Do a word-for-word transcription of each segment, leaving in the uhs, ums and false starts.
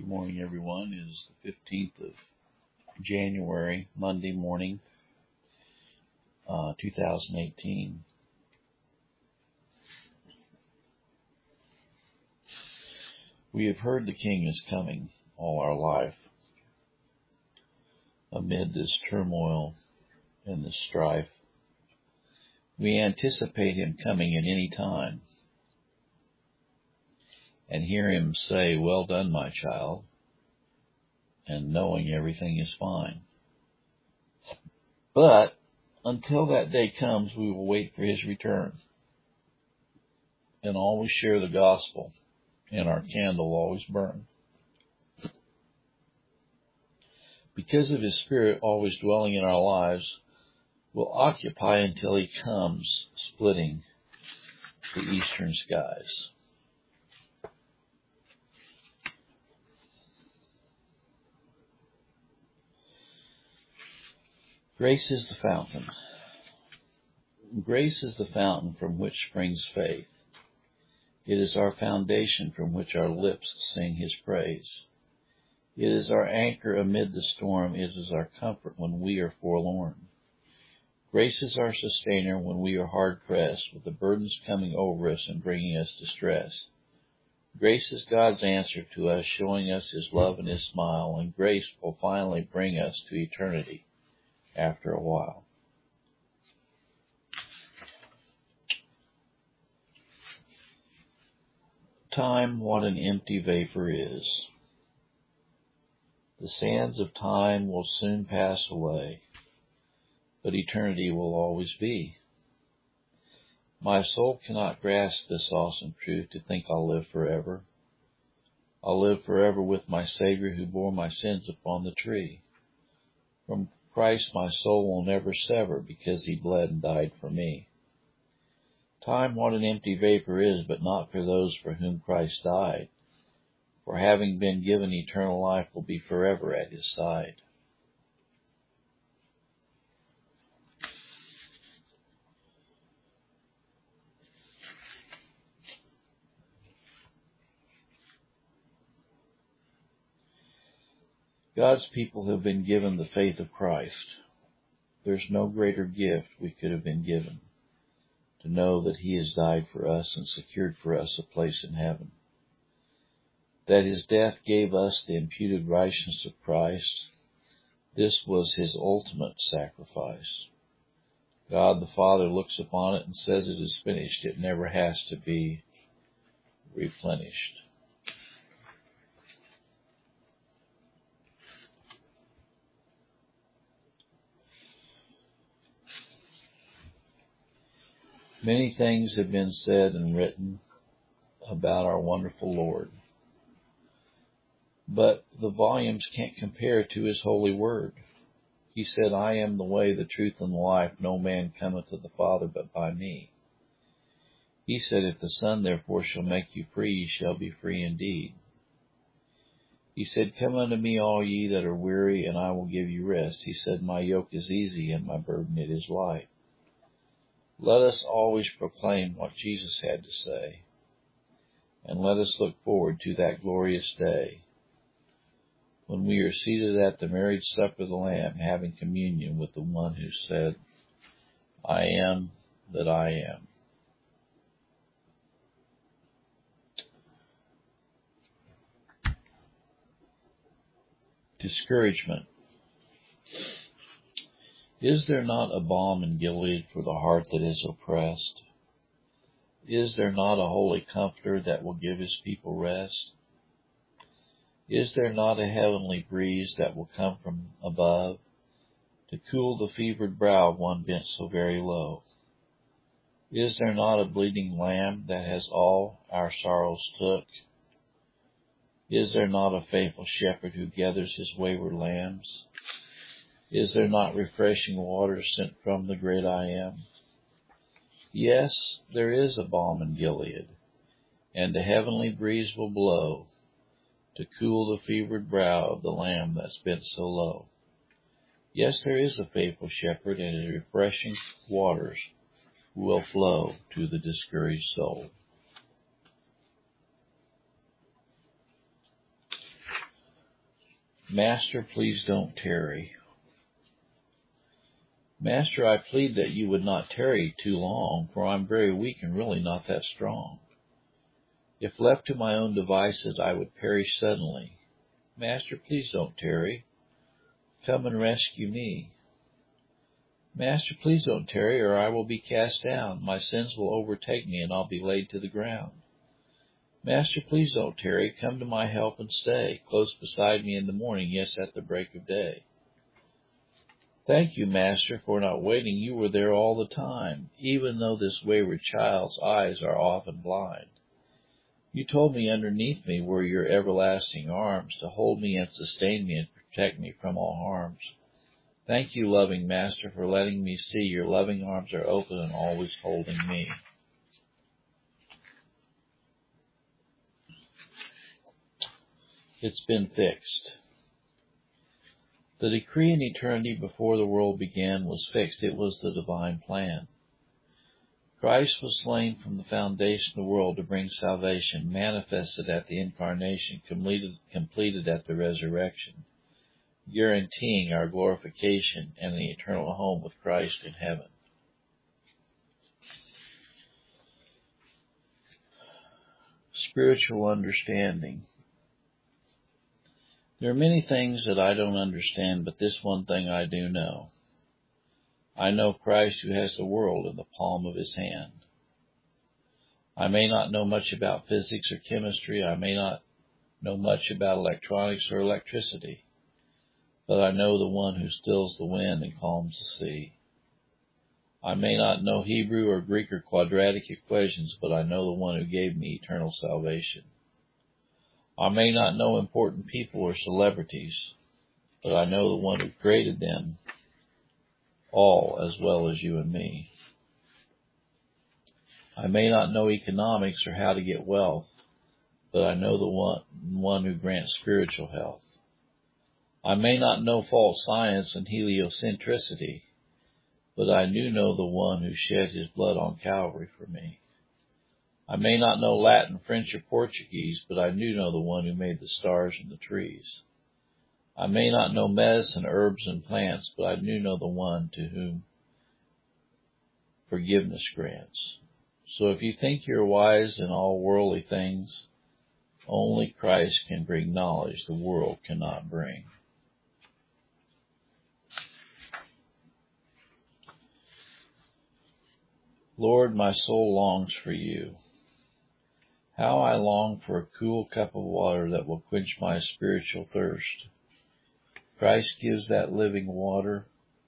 Good morning, everyone. It is the fifteenth of January, Monday morning, uh, two thousand eighteen. We have heard the King is coming all our life. Amid this turmoil and this strife, we anticipate him coming at any time and hear him say, "Well done, my child," and knowing everything is fine. But until that day comes, we will wait for his return and always share the gospel, and our candle always burn. Because of his Spirit always dwelling in our lives, we'll occupy until he comes, splitting the eastern skies. Grace is the fountain. Grace is the fountain from which springs faith. It is our foundation from which our lips sing his praise. It is our anchor amid the storm. It is our comfort when we are forlorn. Grace is our sustainer when we are hard-pressed, with the burdens coming over us and bringing us distress. Grace is God's answer to us, showing us his love and his smile, and grace will finally bring us to eternity after a while. Time, what an empty vapor is. The sands of time will soon pass away, but eternity will always be. My soul cannot grasp this awesome truth, to think I'll live forever. I'll live forever with my Savior who bore my sins upon the tree. From Christ my soul will never sever, because he bled and died for me. Time, what an empty vapor is, but not for those for whom Christ died. For having been given eternal life, will be forever at his side. God's people have been given the faith of Christ. There's no greater gift we could have been given, to know that he has died for us and secured for us a place in heaven. That his death gave us the imputed righteousness of Christ. This was his ultimate sacrifice. God the Father looks upon it and says it is finished. It never has to be replenished. Many things have been said and written about our wonderful Lord, but the volumes can't compare to his holy word. He said, "I am the way, the truth, and the life. No man cometh to the Father but by me." He said, "If the Son therefore shall make you free, ye shall be free indeed." He said, "Come unto me, all ye that are weary, and I will give you rest." He said, "My yoke is easy, and my burden it is light." Let us always proclaim what Jesus had to say, and let us look forward to that glorious day when we are seated at the marriage supper of the Lamb, having communion with the one who said, "I am that I am." Discouragement. Is there not a balm in Gilead for the heart that is oppressed? Is there not a holy comforter that will give his people rest? Is there not a heavenly breeze that will come from above, to cool the fevered brow of one bent so very low? Is there not a bleeding lamb that has all our sorrows took? Is there not a faithful shepherd who gathers his wayward lambs? Is there not refreshing water sent from the great I Am? Yes, there is a balm in Gilead, and a heavenly breeze will blow, to cool the fevered brow of the lamb that's bent so low. Yes, there is a faithful shepherd, and his refreshing waters will flow to the discouraged soul. Master, please don't tarry. Master, I plead that you would not tarry too long, for I'm very weak and really not that strong. If left to my own devices, I would perish suddenly. Master, please don't tarry. Come and rescue me. Master, please don't tarry, or I will be cast down. My sins will overtake me, and I'll be laid to the ground. Master, please don't tarry. Come to my help and stay, close beside me in the morning, yes, at the break of day. Thank you, Master, for not waiting. You were there all the time, even though this wayward child's eyes are often blind. You told me underneath me were your everlasting arms, to hold me and sustain me and protect me from all harms. Thank you, loving Master, for letting me see your loving arms are open and always holding me. It's been fixed. The decree in eternity before the world began was fixed. It was the divine plan. Christ was slain from the foundation of the world to bring salvation, manifested at the incarnation, completed, completed at the resurrection, guaranteeing our glorification and the eternal home with Christ in heaven. Spiritual understanding. There are many things that I don't understand, but this one thing I do know. I know Christ who has the world in the palm of his hand. I may not know much about physics or chemistry. I may not know much about electronics or electricity. But I know the one who stills the wind and calms the sea. I may not know Hebrew or Greek or quadratic equations, but I know the one who gave me eternal salvation. I may not know important people or celebrities, but I know the one who created them all as well as you and me. I may not know economics or how to get wealth, but I know the one, one who grants spiritual health. I may not know false science and heliocentricity, but I do know the one who shed his blood on Calvary for me. I may not know Latin, French, or Portuguese, but I do know the one who made the stars and the trees. I may not know medicine, herbs, and plants, but I do know the one to whom forgiveness grants. So if you think you're wise in all worldly things, only Christ can bring knowledge the world cannot bring. Lord, my soul longs for you. How I long for a cool cup of water that will quench my spiritual thirst. Christ gives that living water.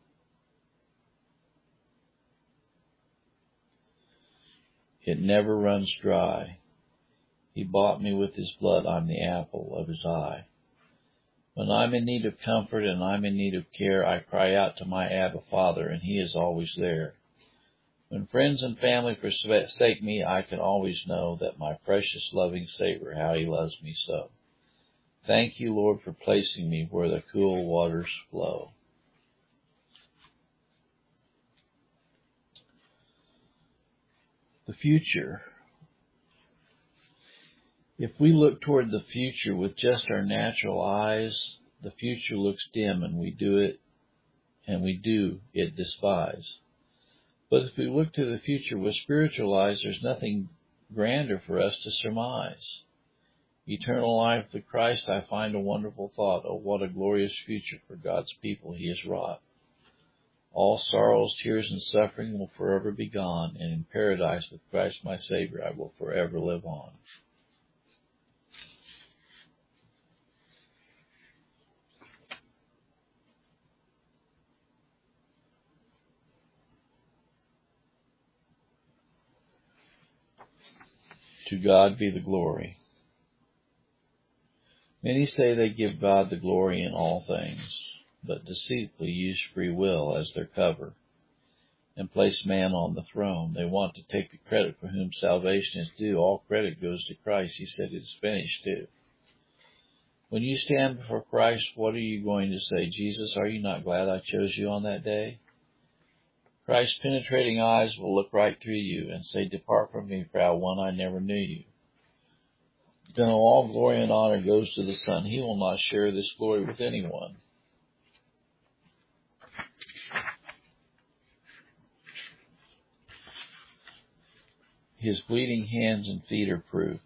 It never runs dry. He bought me with his blood. I'm the apple of his eye. When I'm in need of comfort and I'm in need of care, I cry out to my Abba Father, and he is always there. When friends and family forsake me, I can always know that my precious loving Savior, how he loves me so. Thank you, Lord, for placing me where the cool waters flow. The future. If we look toward the future with just our natural eyes, the future looks dim and we do it, and we do it despise. But if we look to the future with spiritual eyes, there's nothing grander for us to surmise. Eternal life with Christ, I find a wonderful thought. Oh, what a glorious future for God's people he has wrought. All sorrows, tears, and suffering will forever be gone, and in paradise with Christ my Savior I will forever live on. To God be the glory. Many say they give God the glory in all things, but deceitfully use free will as their cover and place man on the throne. They want to take the credit for whom salvation is due. All credit goes to Christ. He said it is finished too. When you stand before Christ, what are you going to say? Jesus, are you not glad I chose you on that day? Christ's penetrating eyes will look right through you and say, depart from me, proud one, I never knew you. Then all glory and honor goes to the Son. He will not share this glory with anyone. His bleeding hands and feet are proof.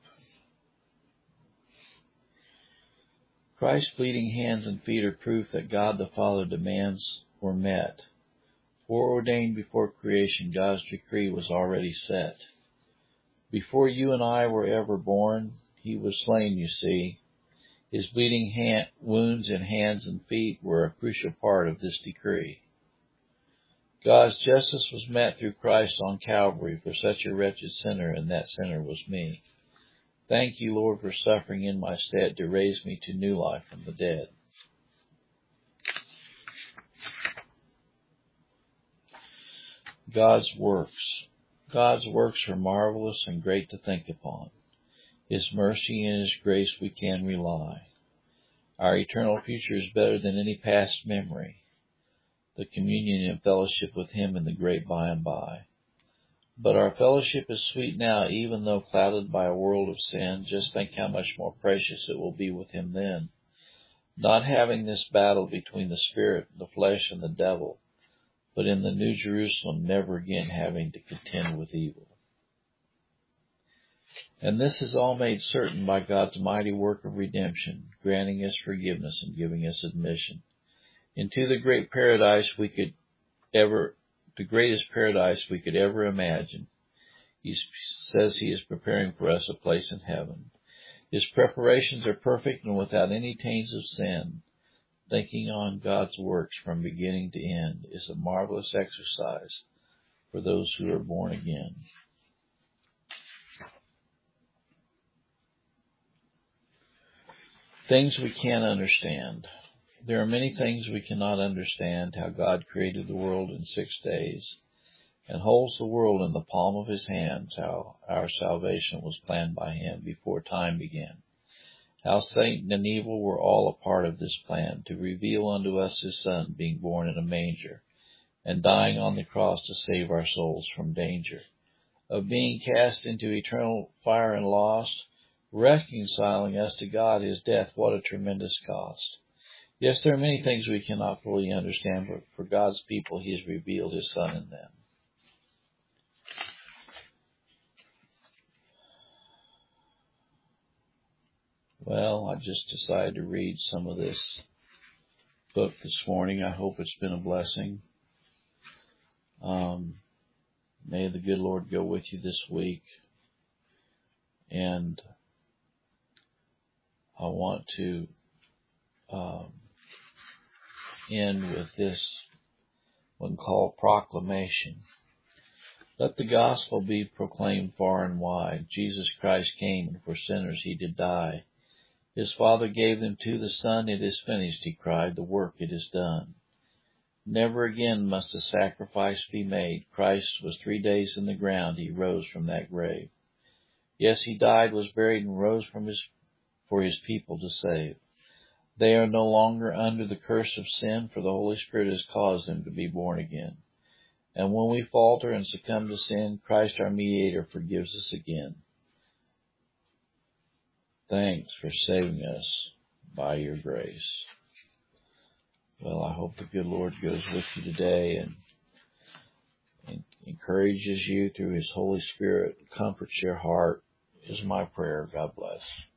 Christ's bleeding hands and feet are proof that God the Father demands were met. Foreordained before creation, God's decree was already set. Before you and I were ever born, he was slain, you see. His bleeding hand, wounds in hands and feet were a crucial part of this decree. God's justice was met through Christ on Calvary for such a wretched sinner, and that sinner was me. Thank you, Lord, for suffering in my stead to raise me to new life from the dead. God's works. God's works are marvelous and great to think upon. His mercy and His grace we can rely. Our eternal future is better than any past memory. The communion and fellowship with Him in the great by and by. But our fellowship is sweet now, even though clouded by a world of sin. Just think how much more precious it will be with Him then. Not having this battle between the spirit, the flesh, and the devil, but in the New Jerusalem never again having to contend with evil. And this is all made certain by God's mighty work of redemption, granting us forgiveness and giving us admission into the great paradise we could ever, the greatest paradise we could ever imagine. He says He is preparing for us a place in heaven. His preparations are perfect and without any taints of sin. Thinking on God's works from beginning to end is a marvelous exercise for those who are born again. Things we can't understand. There are many things we cannot understand, how God created the world in six days and holds the world in the palm of His hands, how our salvation was planned by Him before time began, how Satan and evil were all a part of this plan to reveal unto us His Son being born in a manger and dying on the cross to save our souls from danger of being cast into eternal fire and lost, reconciling us to God, His death. What a tremendous cost. Yes, there are many things we cannot fully understand, but for God's people, He has revealed His Son in them. Well, I just decided to read some of this book this morning. I hope it's been a blessing. Um, may the good Lord go with you this week. And I want to um, end with this one called Proclamation. Let the gospel be proclaimed far and wide. Jesus Christ came, and for sinners He did die. His Father gave them to the Son. It is finished, He cried. The work, it is done. Never again must a sacrifice be made. Christ was three days in the ground. He rose from that grave. Yes, He died, was buried, and rose from his for His people to save. They are no longer under the curse of sin, for the Holy Spirit has caused them to be born again. And when we falter and succumb to sin, Christ our mediator forgives us again. Thanks for saving us by your grace. Well, I hope the good Lord goes with you today and, and encourages you through His Holy Spirit, comforts your heart, is my prayer. God bless.